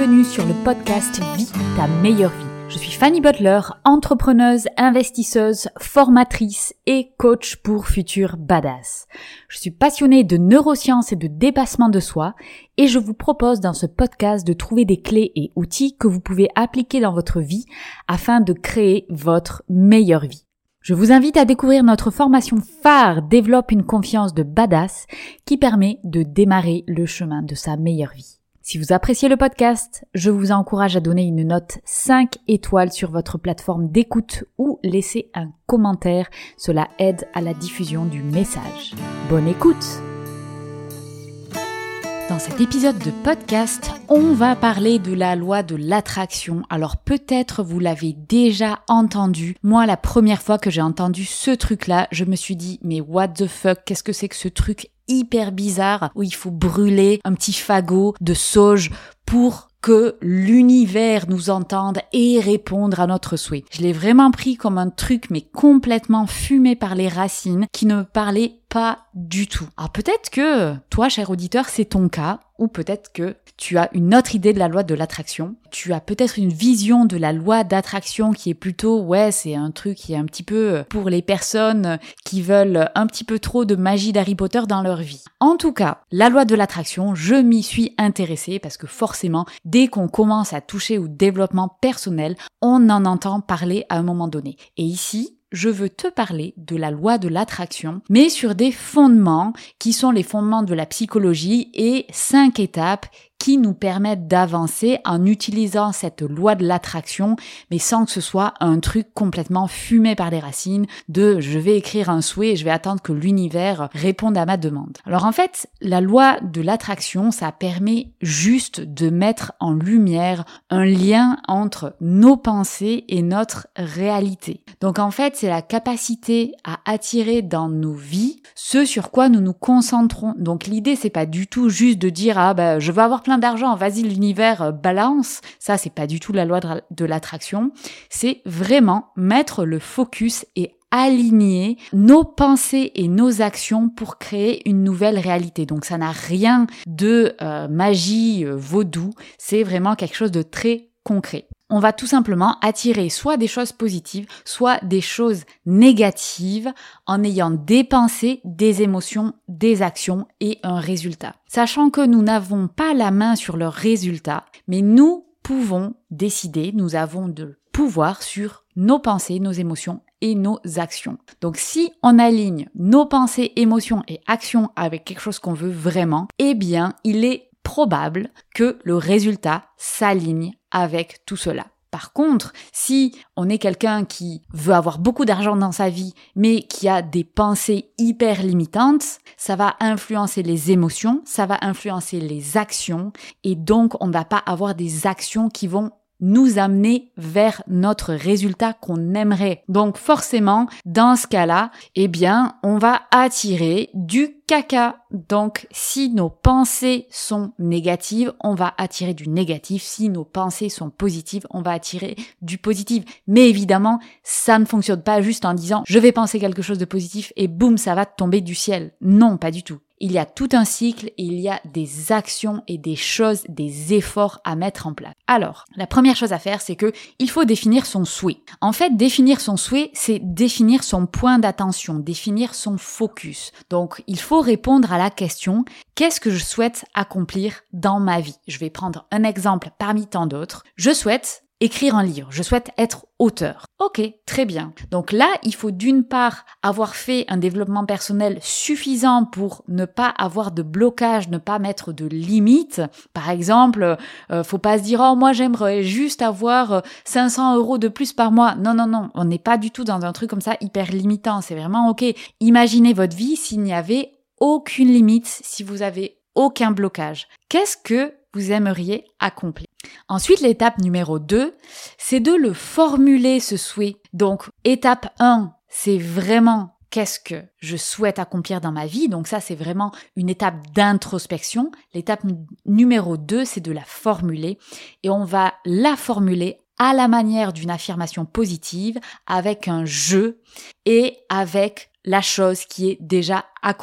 bienvenue sur le podcast Vis ta meilleure vie. Je suis Fanny Butler, entrepreneuse, investisseuse, formatrice et coach pour futurs badass. Je suis passionnée de neurosciences et de dépassement de soi et je vous propose dans ce podcast de trouver des clés et outils que vous pouvez appliquer dans votre vie afin de créer votre meilleure vie. Je vous invite à découvrir notre formation phare Développe une confiance de badass qui permet de démarrer le chemin de sa meilleure vie. Si vous appréciez le podcast, je vous encourage à donner une note 5 étoiles sur votre plateforme d'écoute ou laisser un commentaire. Cela aide à la diffusion du message. Bonne écoute! Dans cet épisode de podcast, on va parler de la loi de l'attraction. Alors peut-être vous l'avez déjà entendu. Moi, la première fois que j'ai entendu ce truc-là, je me suis dit, mais what the fuck, qu'est-ce que c'est que ce truc hyper bizarre où il faut brûler un petit fagot de sauge pour que l'univers nous entende et répondre à notre souhait. Je l'ai vraiment pris comme un truc mais complètement fumé par les racines qui ne me parlait pas du tout. Alors peut-être que toi, cher auditeur, c'est ton cas, ou peut-être que tu as une autre idée de la loi de l'attraction. Tu as peut-être une vision de la loi d'attraction qui est plutôt, c'est un truc qui est un petit peu pour les personnes qui veulent un petit peu trop de magie d'Harry Potter dans leur vie. En tout cas, la loi de l'attraction, je m'y suis intéressée parce que forcément, dès qu'on commence à toucher au développement personnel, on en entend parler à un moment donné. Et ici, je veux te parler de la loi de l'attraction, mais sur des fondements qui sont les fondements de la psychologie et 5 étapes qui nous permettent d'avancer en utilisant cette loi de l'attraction, mais sans que ce soit un truc complètement fumé par les racines de je vais écrire un souhait et je vais attendre que l'univers réponde à ma demande. Alors en fait, la loi de l'attraction, ça permet juste de mettre en lumière un lien entre nos pensées et notre réalité. Donc en fait, c'est la capacité à attirer dans nos vies ce sur quoi nous nous concentrons. Donc l'idée, c'est pas du tout juste de dire je veux avoir plein d'argent, vas-y l'univers balance. Ça, c'est pas du tout la loi de l'attraction. C'est vraiment mettre le focus et aligner nos pensées et nos actions pour créer une nouvelle réalité. Donc ça n'a rien de magie vaudou, c'est vraiment quelque chose de très concret. On va tout simplement attirer soit des choses positives, soit des choses négatives en ayant des pensées, des émotions, des actions et un résultat. Sachant que nous n'avons pas la main sur le résultat, mais nous pouvons décider, nous avons de pouvoir sur nos pensées, nos émotions et nos actions. Donc si on aligne nos pensées, émotions et actions avec quelque chose qu'on veut vraiment, eh bien il est probable que le résultat s'aligne avec tout cela. Par contre, si on est quelqu'un qui veut avoir beaucoup d'argent dans sa vie, mais qui a des pensées hyper limitantes, ça va influencer les émotions, ça va influencer les actions, et donc on ne va pas avoir des actions qui vont nous amener vers notre résultat qu'on aimerait. Donc forcément, dans ce cas-là, on va attirer du caca. Donc si nos pensées sont négatives, on va attirer du négatif. Si nos pensées sont positives, on va attirer du positif. Mais évidemment, ça ne fonctionne pas juste en disant je vais penser quelque chose de positif et boum, ça va tomber du ciel. Non, pas du tout. Il y a tout un cycle et il y a des actions et des choses, des efforts à mettre en place. Alors, la première chose à faire, c'est que il faut définir son souhait. En fait, définir son souhait, c'est définir son point d'attention, définir son focus. Donc, il faut répondre à la question « Qu'est-ce que je souhaite accomplir dans ma vie ?» Je vais prendre un exemple parmi tant d'autres. Je souhaite écrire un livre, je souhaite être auteur. Ok, très bien. Donc là, il faut d'une part avoir fait un développement personnel suffisant pour ne pas avoir de blocage, ne pas mettre de limites. Par exemple, faut pas se dire « Oh, moi j'aimerais juste avoir 500 € de plus par mois ». Non, on n'est pas du tout dans un truc comme ça hyper limitant. C'est vraiment ok. Imaginez votre vie s'il n'y avait aucune limite, si vous avez aucun blocage. Qu'est-ce que vous aimeriez accomplir? Ensuite, l'étape numéro 2, c'est de le formuler ce souhait. Donc, étape 1, c'est vraiment qu'est-ce que je souhaite accomplir dans ma vie. Donc ça, c'est vraiment une étape d'introspection. L'étape numéro 2, c'est de la formuler. Et on va la formuler à la manière d'une affirmation positive, avec un « je » et avec la chose qui est déjà accomplie.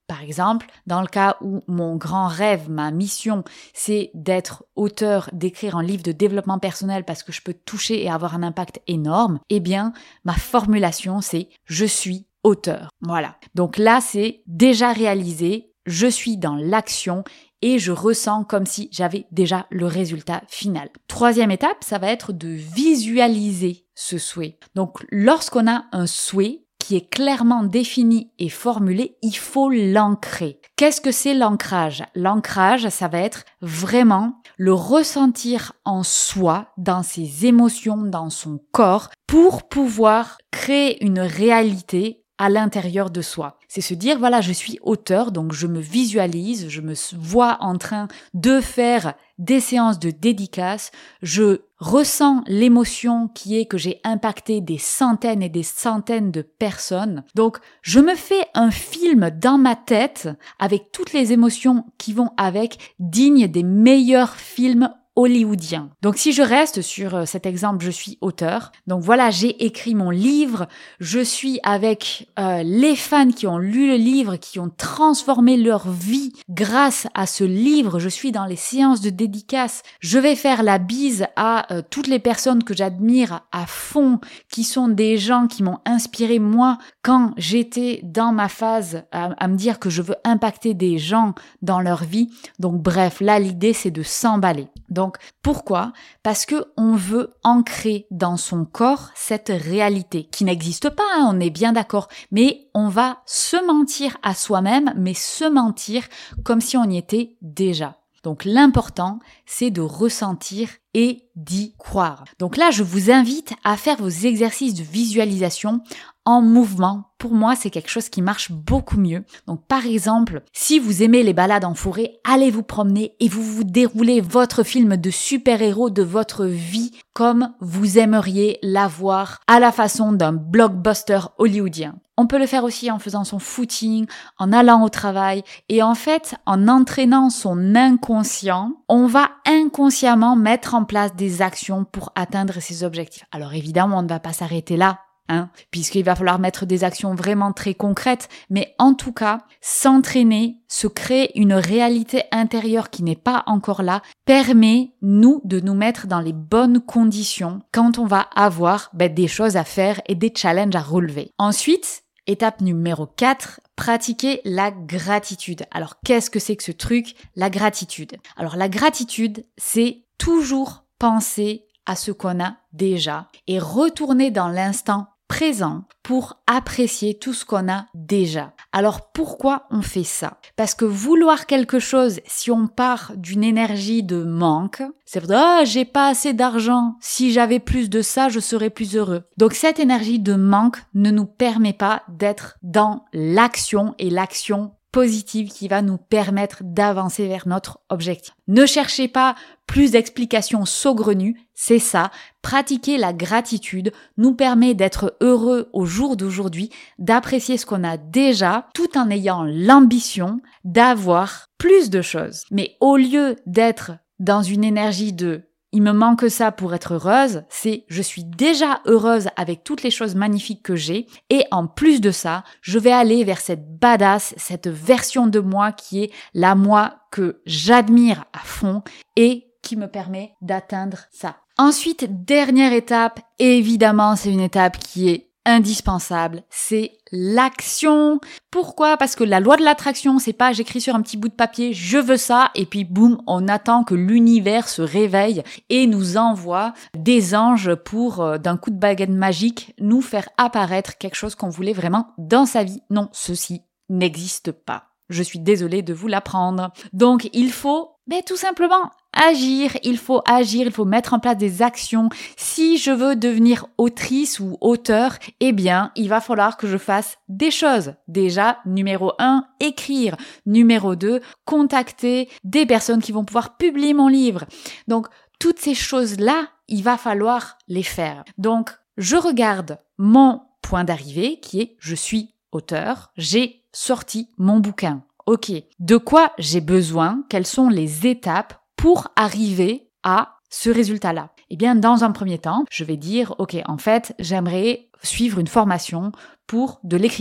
Par exemple, dans le cas où mon grand rêve, ma mission, c'est d'être auteur, d'écrire un livre de développement personnel parce que je peux toucher et avoir un impact énorme, eh bien, ma formulation, c'est « je suis auteur ». Voilà. Donc là, c'est déjà réalisé, je suis dans l'action et je ressens comme si j'avais déjà le résultat final. Troisième étape, ça va être de visualiser ce souhait. Donc, lorsqu'on a un souhait qui est clairement défini et formulé, il faut l'ancrer. Qu'est-ce que c'est l'ancrage? L'ancrage, ça va être vraiment le ressentir en soi, dans ses émotions, dans son corps, pour pouvoir créer une réalité à l'intérieur de soi. C'est se dire, voilà, je suis auteur, donc je me visualise, je me vois en train de faire des séances de dédicace, je ressens l'émotion qui est que j'ai impacté des centaines et des centaines de personnes. Donc, je me fais un film dans ma tête avec toutes les émotions qui vont avec, digne des meilleurs films hollywoodien. Donc si je reste sur cet exemple, je suis auteur. Donc voilà, j'ai écrit mon livre, je suis avec les fans qui ont lu le livre, qui ont transformé leur vie grâce à ce livre. Je suis dans les séances de dédicace. Je vais faire la bise à toutes les personnes que j'admire à fond, qui sont des gens qui m'ont inspiré moi quand j'étais dans ma phase à me dire que je veux impacter des gens dans leur vie. Donc bref, là l'idée c'est de s'emballer. Donc, pourquoi? Parce que on veut ancrer dans son corps cette réalité qui n'existe pas, hein, on est bien d'accord, mais on va se mentir à soi-même, mais se mentir comme si on y était déjà. Donc, l'important, c'est de ressentir et d'y croire. Donc là, je vous invite à faire vos exercices de visualisation en mouvement. Pour moi, c'est quelque chose qui marche beaucoup mieux. Donc, par exemple, si vous aimez les balades en forêt, allez vous promener et vous déroulez votre film de super-héros de votre vie comme vous aimeriez l'avoir à la façon d'un blockbuster hollywoodien. On peut le faire aussi en faisant son footing, en allant au travail et en fait, en entraînant son inconscient, on va inconsciemment mettre en place des actions pour atteindre ses objectifs. Alors évidemment, on ne va pas s'arrêter là. Puisqu'il va falloir mettre des actions vraiment très concrètes, mais en tout cas, s'entraîner, se créer une réalité intérieure qui n'est pas encore là, permet nous de nous mettre dans les bonnes conditions quand on va avoir des choses à faire et des challenges à relever. Ensuite, étape numéro 4, pratiquer la gratitude. Alors, qu'est-ce que c'est que ce truc, la gratitude? Alors, la gratitude, c'est toujours penser à ce qu'on a déjà et retourner dans l'instant présent pour apprécier tout ce qu'on a déjà. Alors pourquoi on fait ça? Parce que vouloir quelque chose, si on part d'une énergie de manque, c'est « j'ai pas assez d'argent, si j'avais plus de ça, je serais plus heureux ». Donc cette énergie de manque ne nous permet pas d'être dans l'action et l'action positive qui va nous permettre d'avancer vers notre objectif. Ne cherchez pas plus d'explications saugrenues, c'est ça. Pratiquer la gratitude nous permet d'être heureux au jour d'aujourd'hui, d'apprécier ce qu'on a déjà, tout en ayant l'ambition d'avoir plus de choses. Mais au lieu d'être dans une énergie de il me manque ça pour être heureuse, c'est je suis déjà heureuse avec toutes les choses magnifiques que j'ai et en plus de ça, je vais aller vers cette badass, cette version de moi qui est la moi que j'admire à fond et qui me permet d'atteindre ça. Ensuite, dernière étape, évidemment, c'est une étape qui est indispensable, c'est l'action. Pourquoi? Parce que la loi de l'attraction, c'est pas j'écris sur un petit bout de papier, je veux ça, et puis boum, on attend que l'univers se réveille et nous envoie des anges pour, d'un coup de baguette magique, nous faire apparaître quelque chose qu'on voulait vraiment dans sa vie. Non, ceci n'existe pas. Je suis désolée de vous l'apprendre. Donc, il faut tout simplement agir, il faut mettre en place des actions. Si je veux devenir autrice ou auteur, il va falloir que je fasse des choses. Déjà, numéro 1, écrire. Numéro 2, contacter des personnes qui vont pouvoir publier mon livre. Donc, toutes ces choses-là, il va falloir les faire. Donc, je regarde mon point d'arrivée qui est je suis auteur, j'ai sorti mon bouquin. Ok, de quoi j'ai besoin? Quelles sont les étapes pour arriver à ce résultat-là? Dans un premier temps, je vais dire, ok, en fait, j'aimerais suivre une formation pour de l'écriture.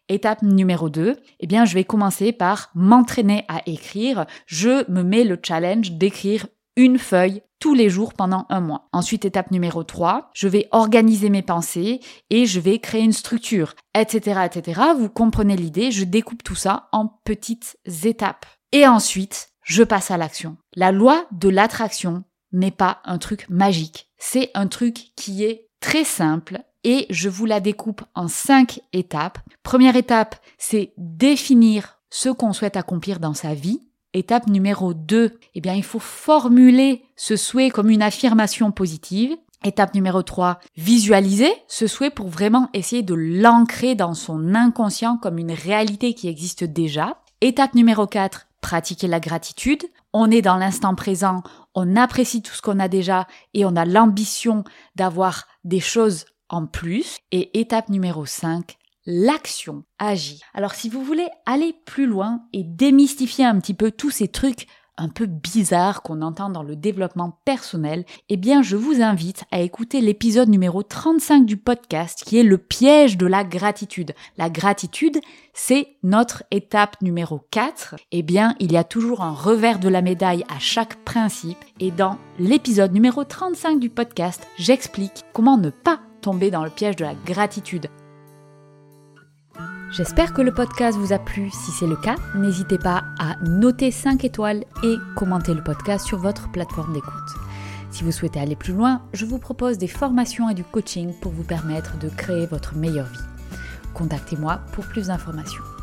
Étape numéro 2, je vais commencer par m'entraîner à écrire. Je me mets le challenge d'écrire une feuille tous les jours pendant 1 mois. Ensuite, étape numéro 3, je vais organiser mes pensées et je vais créer une structure, etc., etc. Vous comprenez l'idée, je découpe tout ça en petites étapes. Et ensuite, je passe à l'action. La loi de l'attraction n'est pas un truc magique. C'est un truc qui est très simple et je vous la découpe en 5 étapes. Première étape, c'est définir ce qu'on souhaite accomplir dans sa vie. Étape numéro 2, il faut formuler ce souhait comme une affirmation positive. Étape numéro 3, visualiser ce souhait pour vraiment essayer de l'ancrer dans son inconscient comme une réalité qui existe déjà. Étape numéro 4, pratiquer la gratitude. On est dans l'instant présent, on apprécie tout ce qu'on a déjà et on a l'ambition d'avoir des choses en plus. Et étape numéro 5, l'action agit. Alors si vous voulez aller plus loin et démystifier un petit peu tous ces trucs un peu bizarres qu'on entend dans le développement personnel, je vous invite à écouter l'épisode numéro 35 du podcast qui est le piège de la gratitude. La gratitude, c'est notre étape numéro 4. Il y a toujours un revers de la médaille à chaque principe et dans l'épisode numéro 35 du podcast, j'explique comment ne pas tomber dans le piège de la gratitude. J'espère que le podcast vous a plu. Si c'est le cas, n'hésitez pas à noter 5 étoiles et commenter le podcast sur votre plateforme d'écoute. Si vous souhaitez aller plus loin, je vous propose des formations et du coaching pour vous permettre de créer votre meilleure vie. Contactez-moi pour plus d'informations.